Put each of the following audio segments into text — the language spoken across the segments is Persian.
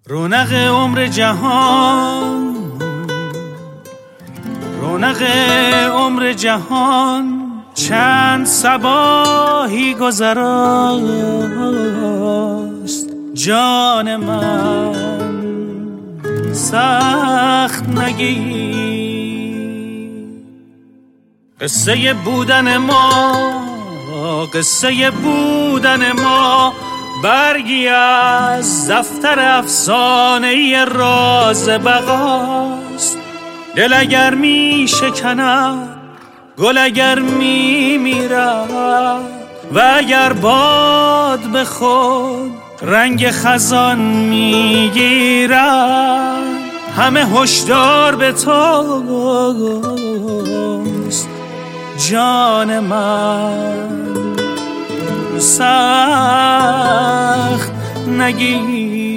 رونق عمر جهان، رونق عمر جهان چند صباحی گذراست. جان من سخت نگیر، قصه بودن ما، قصه بودن ما برگی از دفتر افسانه راز بقاست. دل اگر می شکند، گل اگر می میرد، و اگر باد به خود رنگ خزان می گیرد، همه هشدار به توست. جان من سخت نگیر.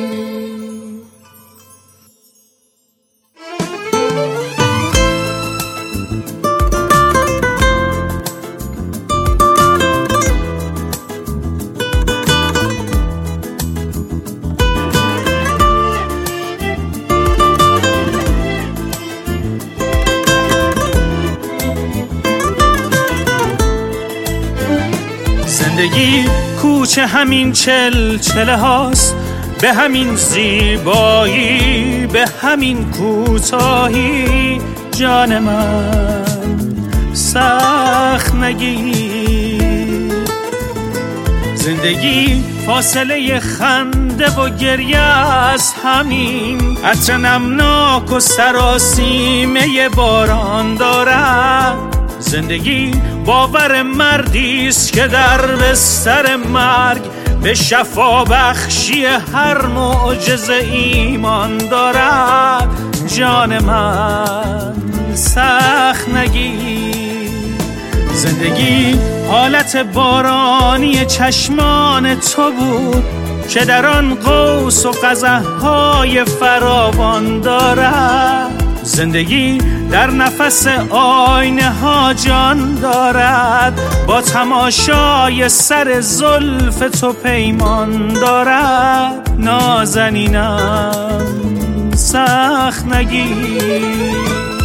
زندگی کوچه همین چلچله هاست، به همین زیبایی، به همین کوتاهی. جان من سخت نگیر. زندگی فاصله خنده و گریه است، همین عطر نمناک و سراسیمه باران دارد. زندگی باور مردیست که در بستر مرگ به شفا بخشی هر معجزه ایمان دارد. جان من سخت نگیر. زندگی حالت بارانی چشمان تو بود که در آن قوس و قزح‌های فراوان دارد. زندگی در نفس آینه ها جان دارد، با تماشای سر زلف تو پیمان دارد. نازنینم سخت نگیر.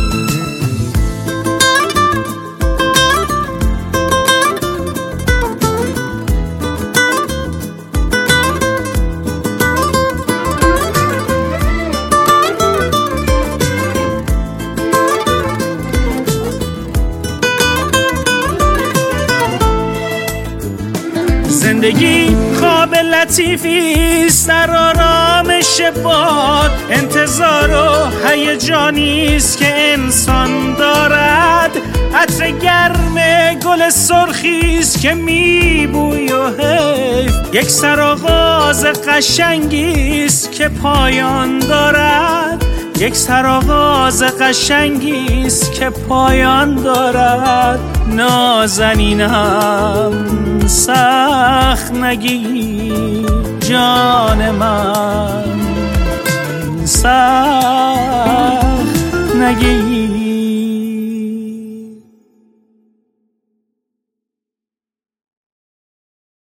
زندگی خواب لطیفیست در آرامش باد، انتظار و هیجانیست که انسان دارد. عطر گرم گل سرخیست که میبوی و حیف، یک سرآغاز قشنگیست که پایان دارد. یک سرآغاز قشنگیست که پایان دارد. نازنینم سخت نگیر. جان من سخت نگیر.